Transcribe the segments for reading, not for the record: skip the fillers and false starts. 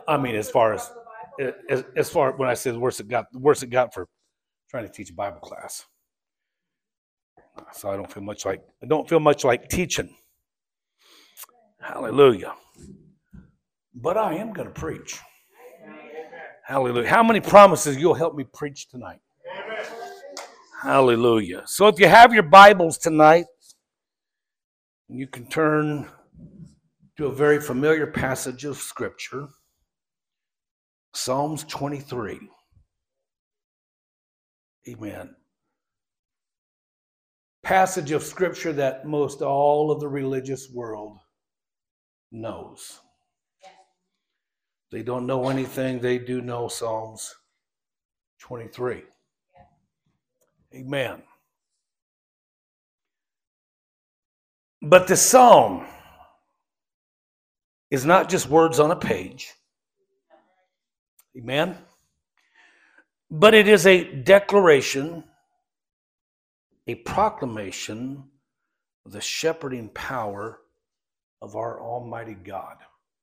I mean, as far when I say the worst it got for trying to teach a Bible class. So I don't feel much like teaching. Hallelujah. But I am going to preach. Hallelujah. How many promises you'll help me preach tonight? Hallelujah. So if you have your Bibles tonight, you can turn to a very familiar passage of Scripture, Psalms 23. Amen. Passage of Scripture that most all of the religious world knows. They don't know anything. They do know Psalms 23. Amen. But the psalm is not just words on a page. Amen. But it is a declaration, a proclamation of the shepherding power of our Almighty God.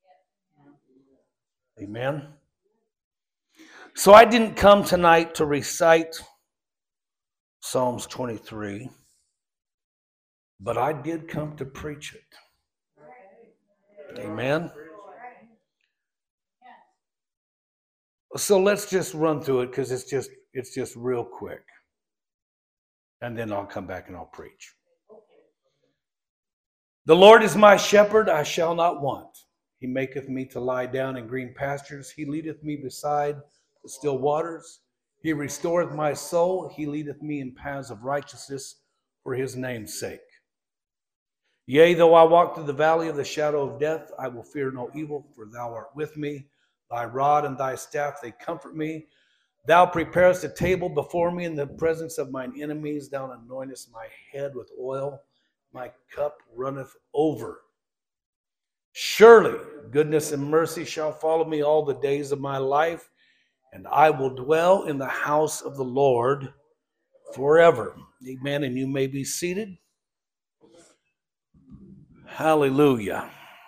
Amen. So I didn't come tonight to recite Psalms 23, but I did come to preach it. Amen. So let's just run through it because it's just real quick. And then I'll come back and I'll preach. The Lord is my shepherd, I shall not want. He maketh me to lie down in green pastures. He leadeth me beside the still waters. He restoreth my soul. He leadeth me in paths of righteousness for his name's sake. Yea, though I walk through the valley of the shadow of death, I will fear no evil, for thou art with me. Thy rod and thy staff, they comfort me. Thou preparest a table before me in the presence of mine enemies. Thou anointest my head with oil. My cup runneth over. Surely goodness and mercy shall follow me all the days of my life, and I will dwell in the house of the Lord forever. Amen. And you may be seated. Hallelujah.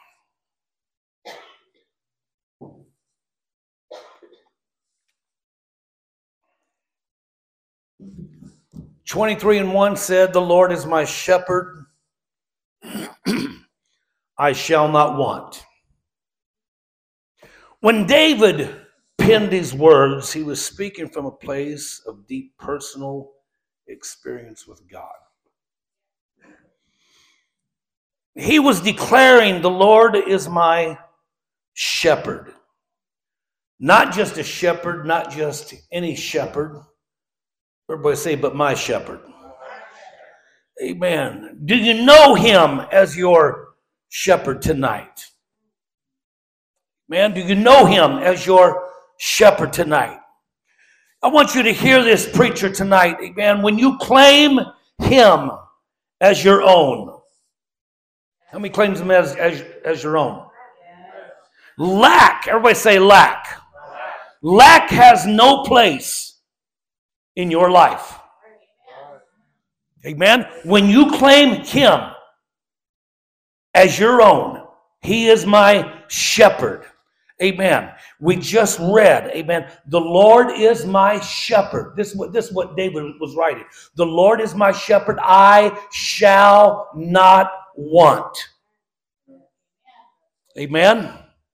(23:1) said, the Lord is my shepherd. I shall not want. When David penned these words, he was speaking from a place of deep personal experience with God. He was declaring, the Lord is my shepherd. Not just a shepherd, not just any shepherd. Everybody say, but my shepherd. Amen. Do you know him as your shepherd tonight? Man, do you know him as your shepherd tonight? I want you to hear this preacher tonight. Amen. When you claim him as your own. How many claims him as your own? Lack. Everybody say lack. Lack has no place in your life. Amen. When you claim him as your own, he is my shepherd. Amen. We just read, amen, the Lord is my shepherd. This is what David was writing. The Lord is my shepherd, I shall not want. Amen.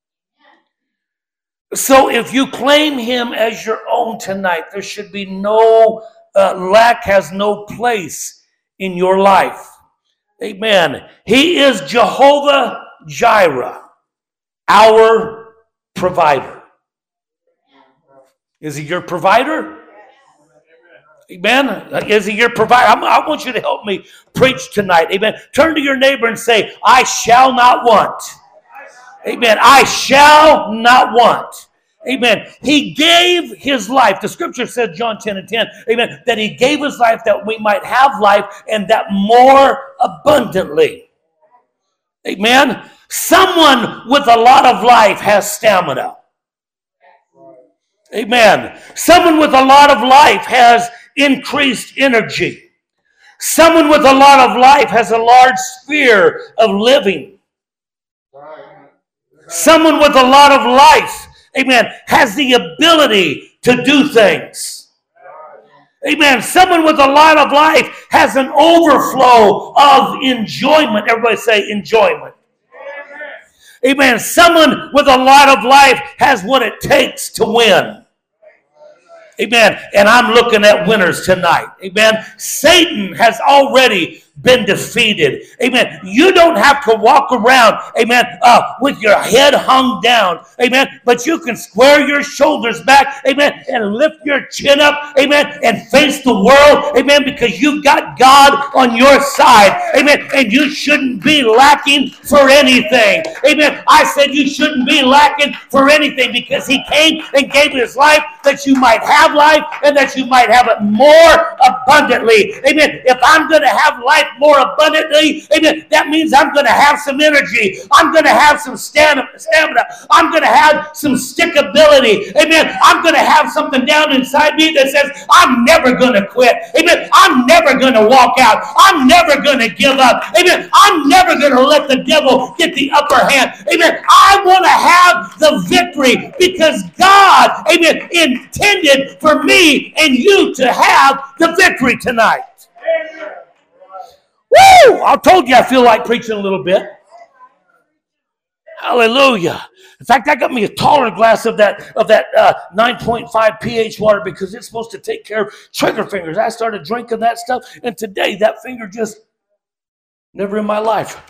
So if you claim him as your own tonight, there should be no lack, has no place in your life. Amen. He is Jehovah Jireh, our provider. Is he your provider? Amen. Is he your provider? I want you to help me preach tonight. Amen. Turn to your neighbor and say, I shall not want. Amen. I shall not want. Amen. He gave his life. The scripture says, John 10:10, amen, that he gave his life that we might have life and that more abundantly. Amen. Someone with a lot of life has stamina. Amen. Someone with a lot of life has increased energy. Someone with a lot of life has a large sphere of living. Someone with a lot of life amen, has the ability to do things. Amen. Someone with a lot of life has an overflow of enjoyment. Everybody say enjoyment. Amen. Someone with a lot of life has what it takes to win. Amen. And I'm looking at winners tonight. Amen. Satan has already been defeated. Amen. You don't have to walk around, amen, with your head hung down. Amen. But you can square your shoulders back, amen, and lift your chin up, amen, and face the world, amen, because you've got God on your side. Amen. And you shouldn't be lacking for anything. Amen. I said you shouldn't be lacking for anything because he came and gave his life that you might have life and that you might have it more abundantly. Amen. If I'm going to have life more abundantly, amen, that means I'm going to have some energy. I'm going to have some stamina. I'm going to have some stickability. Amen. I'm going to have something down inside me that says, I'm never going to quit. Amen. I'm never going to walk out. I'm never going to give up. Amen. I'm never going to let the devil get the upper hand. Amen. I want to have the victory because God, amen, intended for me and you to have the victory tonight. Woo! I told you I feel like preaching a little bit. Hallelujah. In fact, I got me a taller glass of that 9.5 pH water because it's supposed to take care of trigger fingers. I started drinking that stuff, and today that finger just never in my life.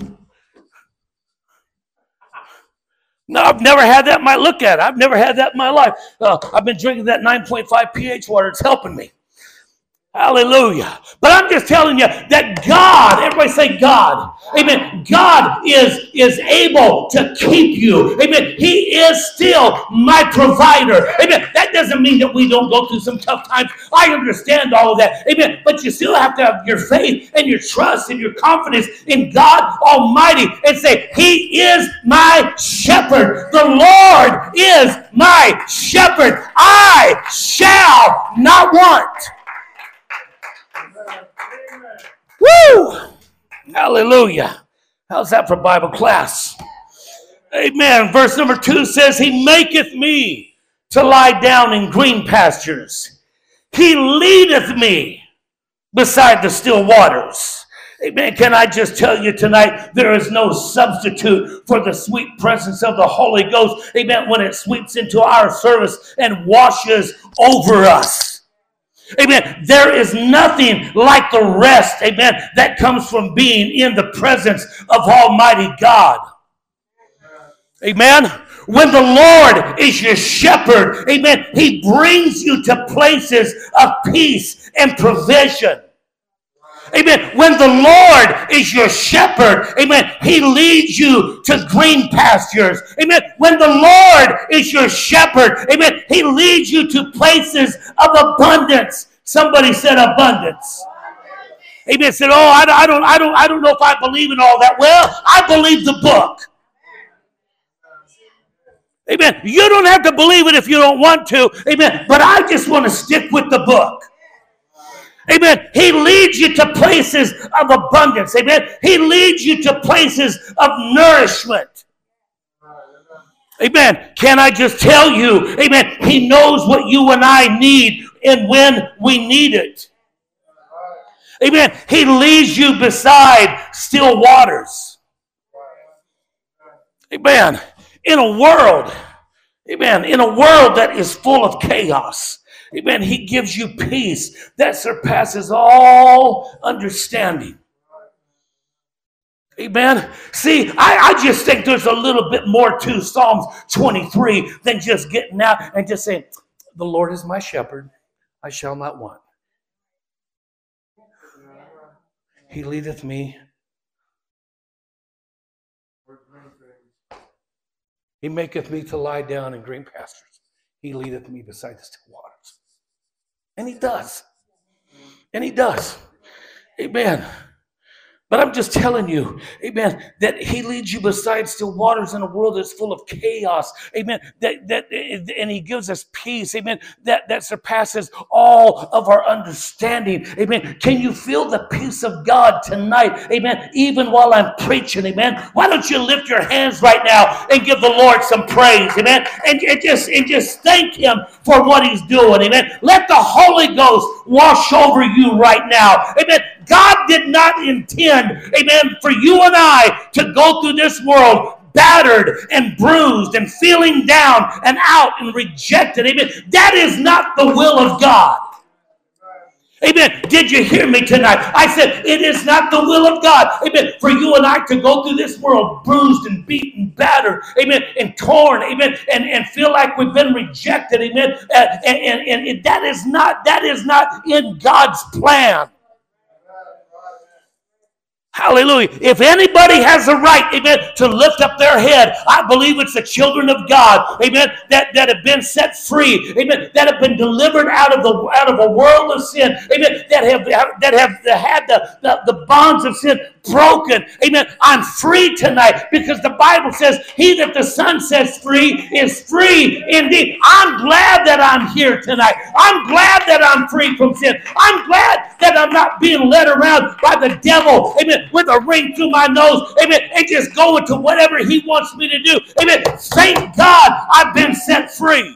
No, I've never had that. Look at it. I've never had that in my life. I've been drinking that 9.5 pH water. It's helping me. Hallelujah. But I'm just telling you that God, everybody say God. Amen. God is able to keep you. Amen. He is still my provider. Amen. That doesn't mean that we don't go through some tough times. I understand all of that. Amen. But you still have to have your faith and your trust and your confidence in God Almighty and say, He is my shepherd. The Lord is my shepherd. I shall not want. Woo! Hallelujah. How's that for Bible class? Amen. Verse number 2 says, He maketh me to lie down in green pastures. He leadeth me beside the still waters. Amen. Can I just tell you tonight, there is no substitute for the sweet presence of the Holy Ghost. Amen. When it sweeps into our service and washes over us. Amen. There is nothing like the rest, amen, that comes from being in the presence of Almighty God. Amen. When the Lord is your shepherd, amen, He brings you to places of peace and provision. Amen. When the Lord is your shepherd, amen, He leads you to green pastures. Amen. When the Lord is your shepherd, amen, He leads you to places of abundance. Somebody said abundance. Amen. Said, oh, I don't know if I believe in all that. Well, I believe the book. Amen. You don't have to believe it if you don't want to. Amen. But I just want to stick with the book. Amen. He leads you to places of abundance. Amen. He leads you to places of nourishment. Amen. Can I just tell you, amen, He knows what you and I need and when we need it. Amen. He leads you beside still waters. Amen. In a world that is full of chaos, amen, He gives you peace that surpasses all understanding. Amen. See, I just think there's a little bit more to Psalms 23 than just getting out and just saying, the Lord is my shepherd, I shall not want. He leadeth me. He maketh me to lie down in green pastures. He leadeth me beside the still waters. And He does. And He does. Amen. But I'm just telling you, amen, that he leads you beside still waters in a world that's full of chaos, amen, and he gives us peace, amen, that surpasses all of our understanding, amen. Can you feel the peace of God tonight, amen, even while I'm preaching, amen? Why don't you lift your hands right now and give the Lord some praise, amen, and just thank him for what he's doing, amen. Let the Holy Ghost wash over you right now, amen. God did not intend, amen, for you and I to go through this world battered and bruised and feeling down and out and rejected. Amen. That is not the will of God. Amen. Did you hear me tonight? I said it is not the will of God. Amen. For you and I to go through this world bruised and beaten, battered, amen, and torn, amen, and feel like we've been rejected, amen. And that is not in God's plan. Hallelujah. If anybody has a right, amen, to lift up their head, I believe it's the children of God, amen, that have been set free, amen, that have been delivered out of a world of sin, amen, that have had the bonds of sin broken. Amen. I'm free tonight because the Bible says he that the Son sets free is free indeed. I'm glad that I'm here tonight. I'm glad that I'm free from sin. I'm glad that I'm not being led around by the devil, amen, with a ring through my nose, amen, and just going to whatever he wants me to do. Amen. Thank God I've been set free.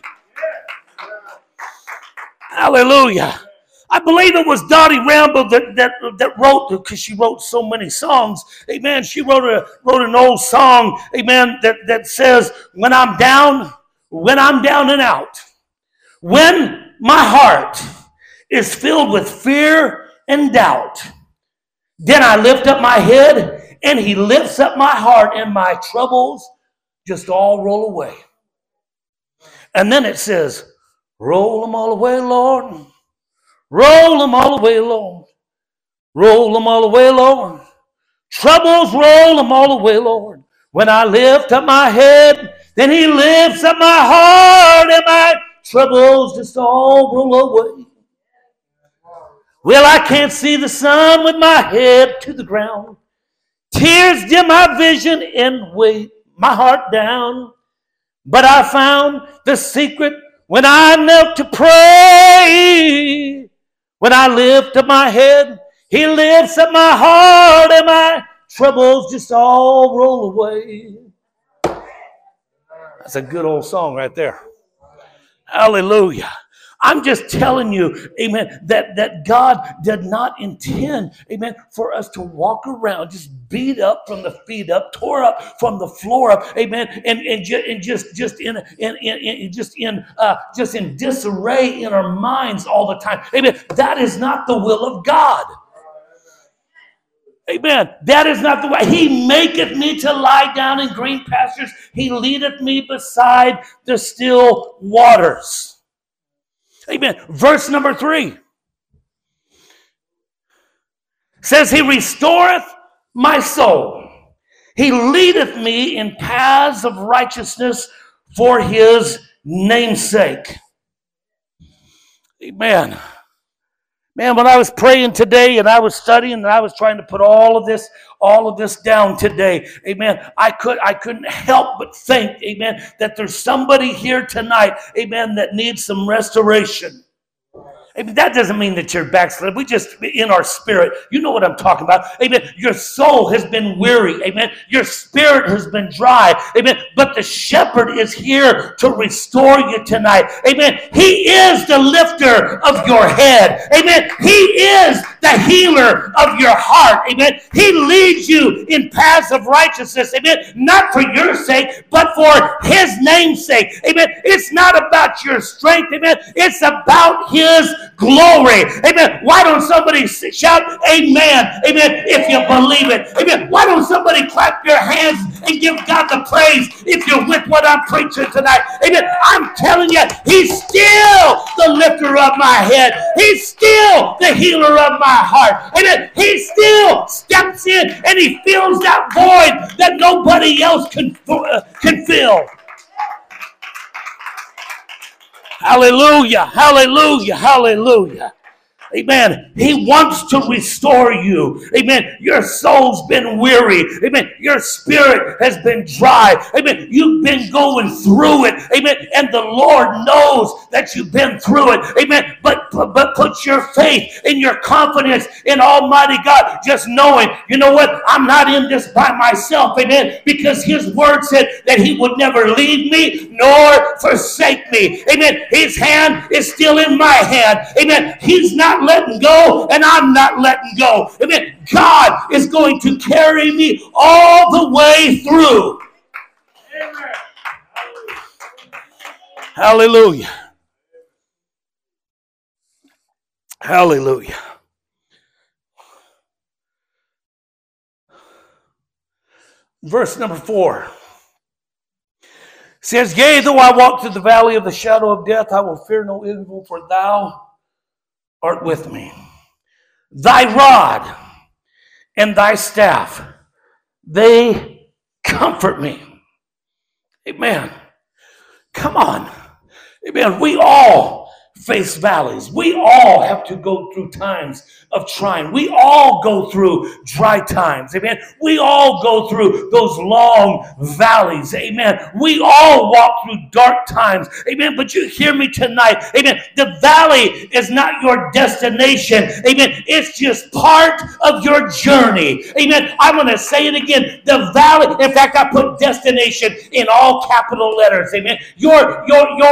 Hallelujah. I believe it was Dottie Rambo that wrote, because she wrote so many songs. Amen. She wrote an old song, amen, that says, when I'm down and out, when my heart is filled with fear and doubt, then I lift up my head and he lifts up my heart and my troubles just all roll away. And then it says, roll them all away, Lord. Roll them all away, Lord. Roll them all away, Lord. Troubles, roll them all away, Lord. When I lift up my head, then he lifts up my heart and my troubles just all roll away. Well, I can't see the sun with my head to the ground. Tears dim my vision and weigh my heart down. But I found the secret when I knelt to pray. When I lift up my head, he lifts up my heart and my troubles just all roll away. That's a good old song right there. Hallelujah. I'm just telling you, amen, that God did not intend, amen, for us to walk around just beat up from the feet up, tore up from the floor up, amen, and just in disarray in our minds all the time. Amen. That is not the will of God. Amen. That is not the way. He maketh me to lie down in green pastures. He leadeth me beside the still waters. Amen. Verse number 3 says, he restoreth my soul. He leadeth me in paths of righteousness for his name's sake. Amen. Man, when I was praying today and I was studying and I was trying to put all of this down today, amen, I couldn't help but think, amen, that there's somebody here tonight, amen, that needs some restoration. Amen. That doesn't mean that you're backslid. We just, in our spirit, you know what I'm talking about. Amen. Your soul has been weary. Amen. Your spirit has been dry. Amen. But the shepherd is here to restore you tonight. Amen. He is the lifter of your head. Amen. He is the healer of your heart. Amen. He leads you in paths of righteousness. Amen. Not for your sake, but for his name's sake. Amen. It's not about your strength. Amen. It's about his glory. Amen. Why don't somebody shout amen? Amen. If you believe it. Amen. Why don't somebody clap your hands and give God the praise if you're with what I'm preaching tonight? Amen. I'm telling you, he's still the lifter of my head. He's still the healer of my heart. Amen. He still steps in and he fills that void that nobody else can fill. Hallelujah, hallelujah, hallelujah. Amen. He wants to restore you. Amen. Your soul's been weary. Amen. Your spirit has been dry. Amen. You've been going through it. Amen. And the Lord knows that you've been through it. Amen. But put your faith and your confidence in Almighty God, just knowing, you know what? I'm not in this by myself. Amen. Because His word said that He would never leave me nor forsake me. Amen. His hand is still in my hand. Amen. He's not letting go, and I'm not letting go. Amen. God is going to carry me all the way through. Amen. Hallelujah. Hallelujah. Verse number 4 says, yea, though I walk through the valley of the shadow of death, I will fear no evil, for thou art with me. Thy rod and thy staff, they comfort me. Amen. Come on. Amen. We all face valleys. We all have to go through times of trying. We all go through dry times. Amen. We all go through those long valleys. Amen. We all walk through dark times. Amen. But you hear me tonight. Amen. The valley is not your destination. Amen. It's just part of your journey. Amen. I'm going to say it again. The valley, in fact, I put destination in all capital letters. Amen. Your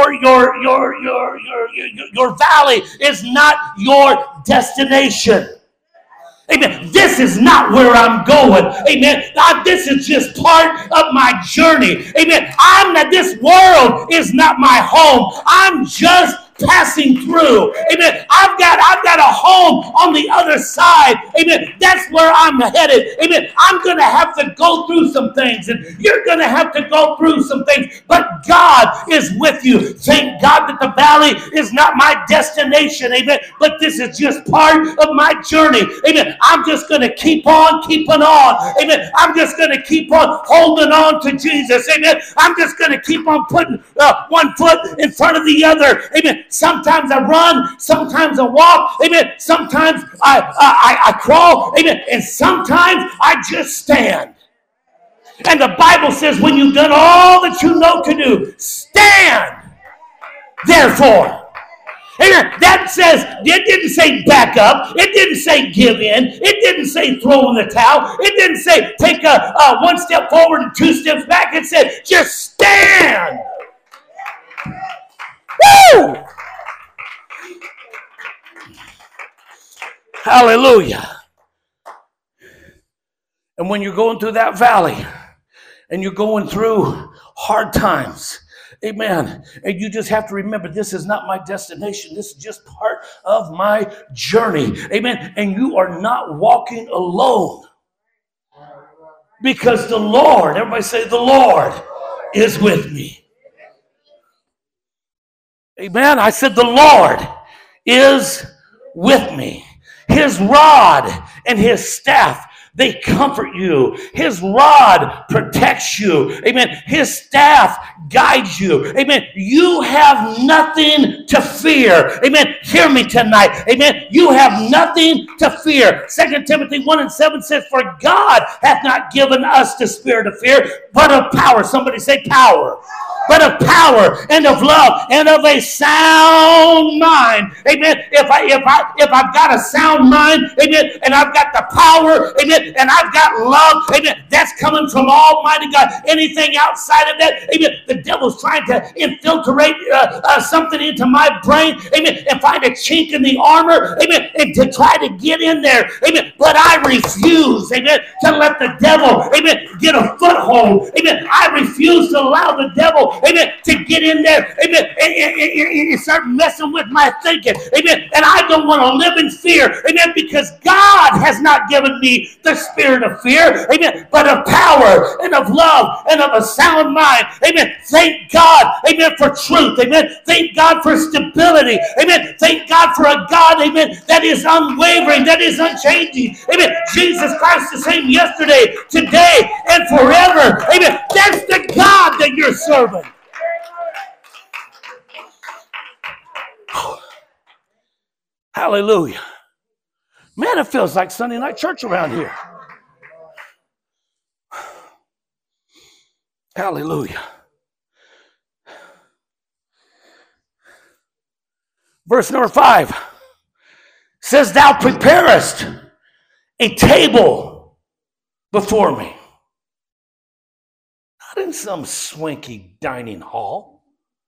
valley is not your destination. Amen. This is not where I'm going. Amen. This is just part of my journey. Amen. This world is not my home. I'm just passing through. Amen. I've got a home on the other side. Amen. That's where I'm headed. Amen. I'm going to have to go through some things, and you're going to have to go through some things, but God is with you. Thank God that the valley is not my destination. Amen. But this is just part of my journey. Amen. I'm just going to keep on keeping on. Amen. I'm just going to keep on holding on to Jesus. Amen. I'm just going to keep on putting one foot in front of the other. Amen. Sometimes I run, sometimes I walk, amen. Sometimes I crawl, amen. And sometimes I just stand. And the Bible says when you've done all that you know to do, stand. Therefore. Amen. That says, it didn't say back up. It didn't say give in. It didn't say throw in the towel. It didn't say take a one step forward and two steps back. It said just stand. Woo! Hallelujah. And when you're going through that valley and you're going through hard times, amen, and you just have to remember, this is not my destination. This is just part of my journey. Amen. And you are not walking alone, because the Lord, everybody say, the Lord is with me. Amen. I said the Lord is with me. His rod and his staff, they comfort you. His rod protects you. Amen. His staff guides you. Amen. You have nothing to fear. Amen. Hear me tonight. Amen. You have nothing to fear. 2 Timothy 1:7 says, for God hath not given us the spirit of fear, but of power. Somebody say power. But of power and of love and of a sound mind. Amen. If I've got a sound mind, amen, and I've got the power, amen, and I've got love, amen, that's coming from Almighty God. Anything outside of that, amen, the devil's trying to infiltrate something into my brain, amen, and find a chink in the armor, amen, and to try to get in there, amen. But I refuse, amen, to let the devil, amen, get a foothold, amen. I refuse to allow the devil, amen, to get in there, amen, and start messing with my thinking, amen. And I don't want to live in fear, amen, because God has not given me the spirit of fear, amen, but of power and of love and of a sound mind, amen. Thank God, amen, for truth, amen. Thank God for stability, amen. Thank God for a God, amen, that is unwavering, that is unchanging, amen. Jesus Christ the same yesterday, today, and forever, amen. That's the God that you're serving. Hallelujah. Man, it feels like Sunday night church around here. Hallelujah. Verse number 5 says, thou preparest a table before me. Not in some swanky dining hall.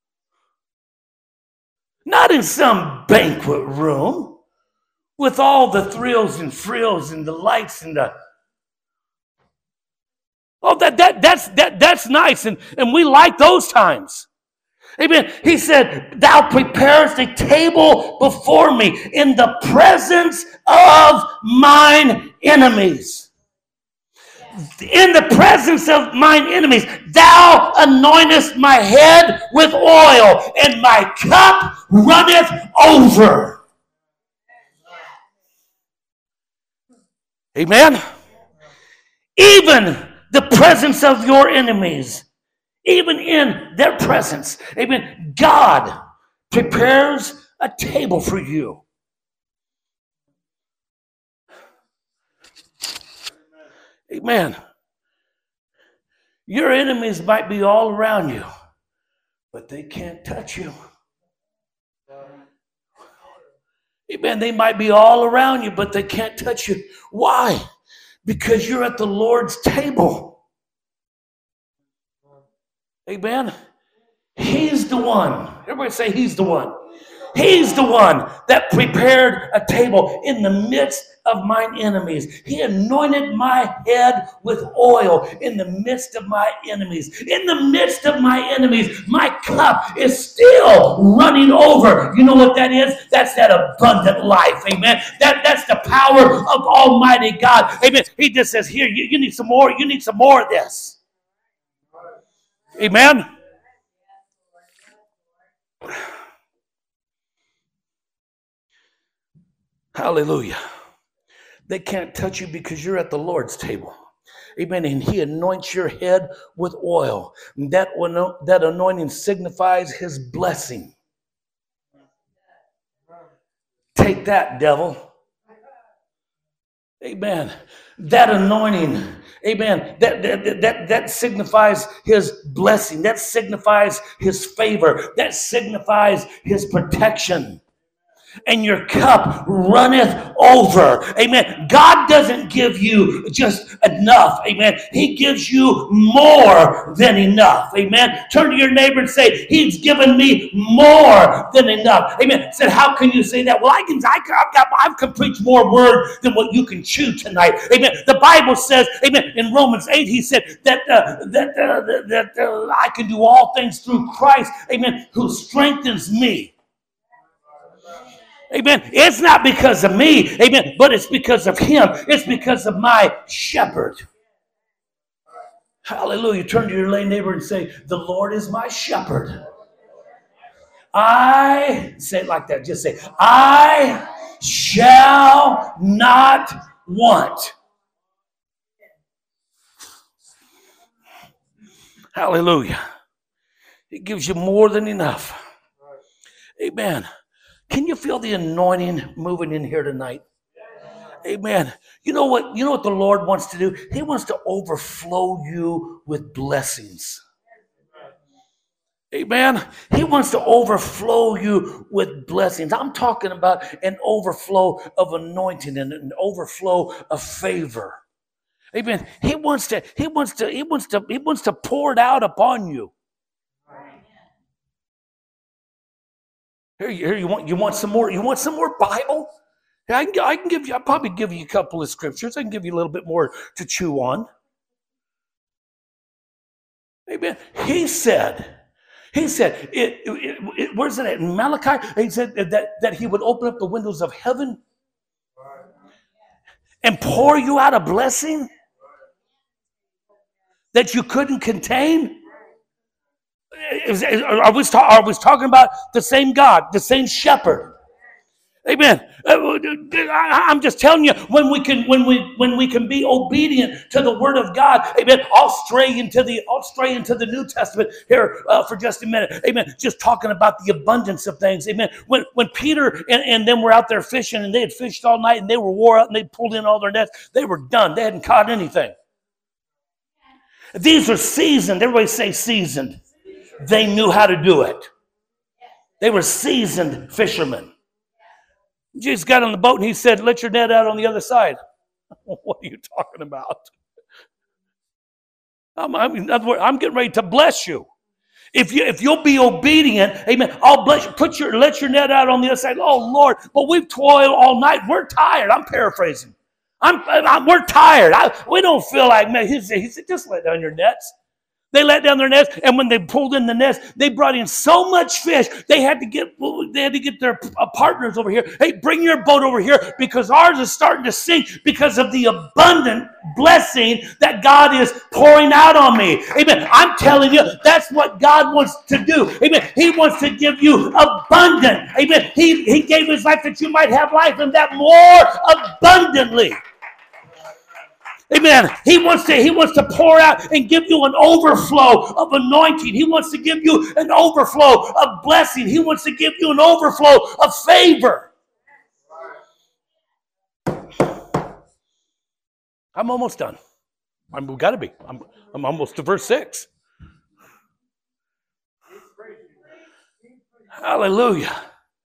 Not in some banquet room with all the thrills and frills and the lights and the... Oh, that's nice, and we like those times. Amen. He said, thou preparest a table before me in the presence of mine enemies. In the presence of mine enemies, thou anointest my head with oil, and my cup runneth over. Amen. Even the presence of your enemies, even in their presence, amen, God prepares a table for you. Amen. Your enemies might be all around you, but they can't touch you. Amen. They might be all around you, but they can't touch you. Why? Because you're at the Lord's table. Amen. He's the one. Everybody say he's the one. He's the one that prepared a table in the midst of mine enemies. He anointed my head with oil in the midst of my enemies. In the midst of my enemies, my cup is still running over. You know what that is? That's that abundant life. Amen. That's the power of Almighty God. Amen. He just says, here, you need some more. You need some more of this. Amen. Hallelujah. They can't touch you because you're at the Lord's table. Amen. And he anoints your head with oil. That anointing signifies his blessing. Take that, devil. Amen. That anointing, amen, that signifies his blessing. That signifies his favor. That signifies his protection. And your cup runneth over. Amen. God doesn't give you just enough. Amen. He gives you more than enough. Amen. Turn to your neighbor and say, he's given me more than enough. Amen. Said, how can you say that? Well, I can preach more word than what you can chew tonight. Amen. The Bible says, amen, in Romans 8, he said that I can do all things through Christ, amen, who strengthens me. Amen. It's not because of me, amen, but it's because of him. It's because of my shepherd. Hallelujah. Turn to your neighbor and say, the Lord is my shepherd. Say it like that. Just say, I shall not want. Hallelujah. It gives you more than enough. Amen. Can you feel the anointing moving in here tonight? Amen. You know what the Lord wants to do? He wants to overflow you with blessings. Amen. He wants to overflow you with blessings. I'm talking about an overflow of anointing and an overflow of favor. Amen. He wants to pour it out upon you. Here, you want some more? You want some more Bible? Yeah, I can give you. I'll probably give you a couple of scriptures. I can give you a little bit more to chew on. Amen. He said, where's it at? In Malachi, he said that he would open up the windows of heaven and pour you out a blessing that you couldn't contain. Are we talking about the same God, the same shepherd? Amen. I'm just telling you, when we can be obedient to the Word of God, amen. I'll stray into the New Testament here for just a minute, amen. Just talking about the abundance of things, amen. When Peter and them were out there fishing, and they had fished all night, and they were wore out, and they pulled in all their nets, they were done. They hadn't caught anything. These are seasoned. Everybody say seasoned. They knew how to do it. They were seasoned fishermen. Jesus got on the boat and he said, let your net out on the other side. What are you talking about? In other words, I'm getting ready to bless you. If you'll be obedient, amen, I'll bless you. Let your net out on the other side. Oh, Lord, but we've toiled all night. We're tired. I'm paraphrasing. We're tired. We don't feel like, man, he said, just let down your nets. They let down their nets, and when they pulled in the nets, they brought in so much fish, they had to get their partners over here. Hey, bring your boat over here, because ours is starting to sink because of the abundant blessing that God is pouring out on me. Amen. I'm telling you, that's what God wants to do. Amen. He wants to give you abundant. Amen. He gave his life that you might have life, and that more abundantly. Amen. He wants to pour out and give you an overflow of anointing. He wants to give you an overflow of blessing. He wants to give you an overflow of favor. I'm almost done. We've got to be. I'm almost to verse 6. Hallelujah.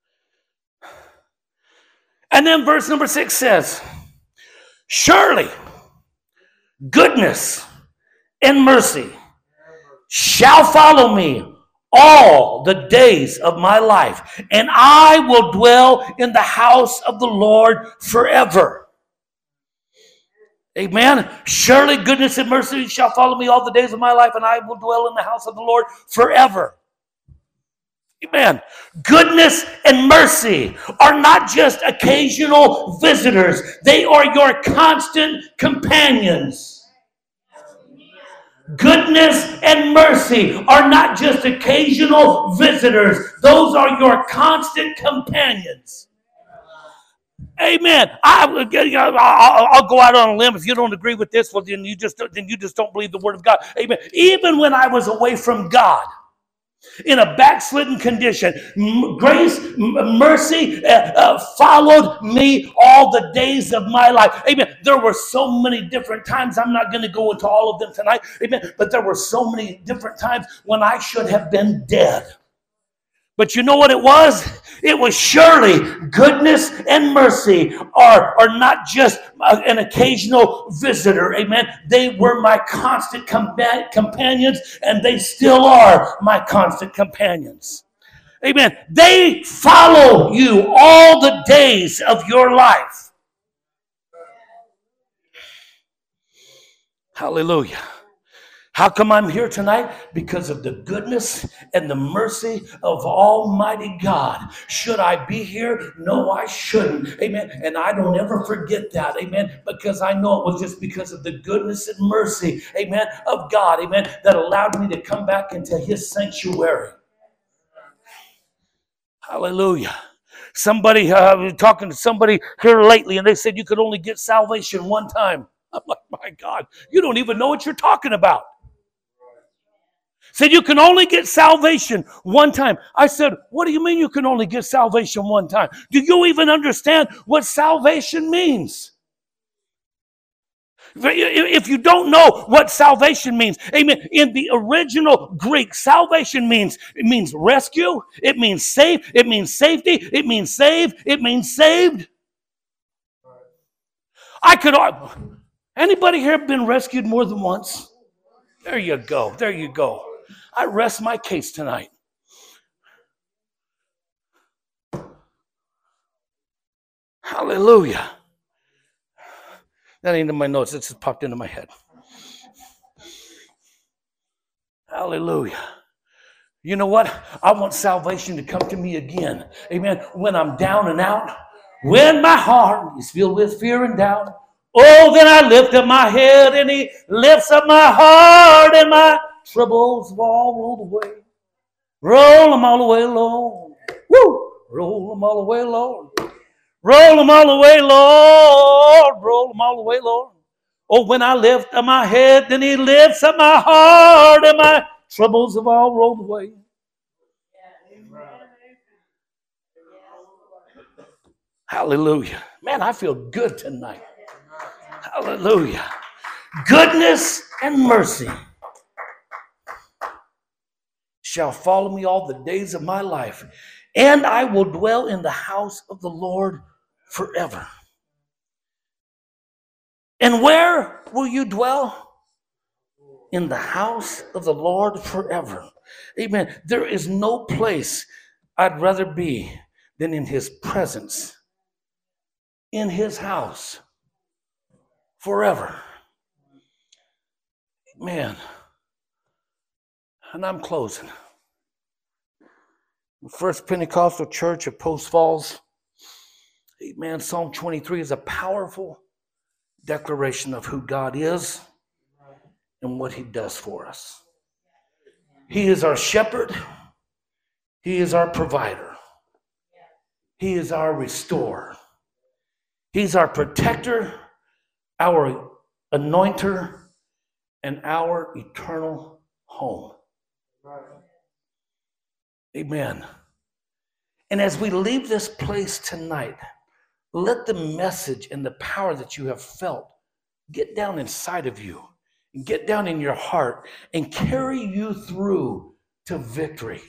And then verse number 6 says, surely goodness and mercy shall follow me all the days of my life, and I will dwell in the house of the Lord forever. Amen. Surely goodness and mercy shall follow me all the days of my life, and I will dwell in the house of the Lord forever. Amen. Goodness and mercy are not just occasional visitors. They are your constant companions. Goodness and mercy are not just occasional visitors. Those are your constant companions. Amen. I'll go out on a limb. If you don't agree with this, well, then you just don't believe the Word of God. Amen. Even when I was away from God, in a backslidden condition, grace, mercy followed me all the days of my life. Amen. There were so many different times. I'm not going to go into all of them tonight. Amen. But there were so many different times when I should have been dead. But you know what it was? It was surely goodness and mercy are not just an occasional visitor. Amen. They were my constant companions, and they still are my constant companions. Amen. They follow you all the days of your life. Hallelujah. How come I'm here tonight? Because of the goodness and the mercy of Almighty God. Should I be here? No, I shouldn't. Amen. And I don't ever forget that. Amen. Because I know it was just because of the goodness and mercy, amen, of God, amen, that allowed me to come back into his sanctuary. Hallelujah. Somebody, talking to somebody here lately, and they said you could only get salvation one time. I'm like, my God, you don't even know what you're talking about. Said you can only get salvation one time. I said, what do you mean you can only get salvation one time? Do you even understand what salvation means? If you don't know what salvation means, amen, in the original Greek, salvation means rescue, it means save, it means safety, it means save, it means saved. Anybody here been rescued more than once? There you go. There you go. I rest my case tonight. Hallelujah. That ain't in my notes. It just popped into my head. Hallelujah. You know what? I want salvation to come to me again. Amen. When I'm down and out, when my heart is filled with fear and doubt, oh, then I lift up my head and he lifts up my heart, and my troubles all rolled away. Roll them all away, Lord. Woo! Roll them all away, Lord. Roll them all away, Lord. Roll them all away, Lord. Oh, when I lift up my head, then he lifts up my heart, and my troubles have all rolled away. Hallelujah. Man, I feel good tonight. Hallelujah. Goodness and mercy shall follow me all the days of my life, and I will dwell in the house of the Lord forever. And where will you dwell? In the house of the Lord forever. Amen. There is no place I'd rather be than in his presence, in his house forever. Man. And I'm closing. The First Pentecostal Church of Post Falls, amen, Psalm 23 is a powerful declaration of who God is and what he does for us. He is our shepherd. He is our provider. He is our restorer. He's our protector, our anointer, and our eternal home. Amen. And as we leave this place tonight, let the message and the power that you have felt get down inside of you, and get down in your heart, and carry you through to victory.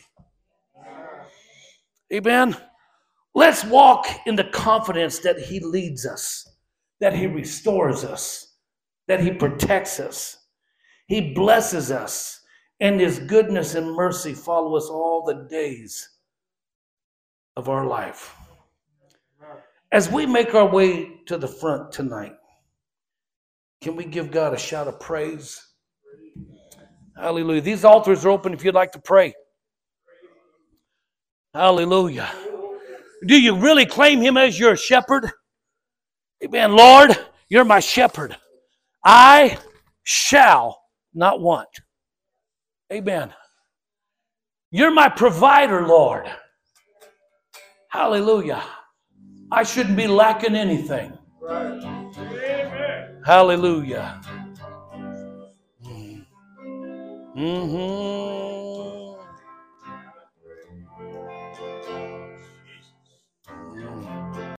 Amen. Let's walk in the confidence that he leads us, that he restores us, that he protects us, he blesses us, and his goodness and mercy follow us all the days of our life. As we make our way to the front tonight, can we give God a shout of praise? Hallelujah. These altars are open if you'd like to pray. Hallelujah. Do you really claim him as your shepherd? Amen. Lord, you're my shepherd. I shall not want. Amen. You're my provider, Lord. Hallelujah. I shouldn't be lacking anything. Hallelujah. Mm-hmm.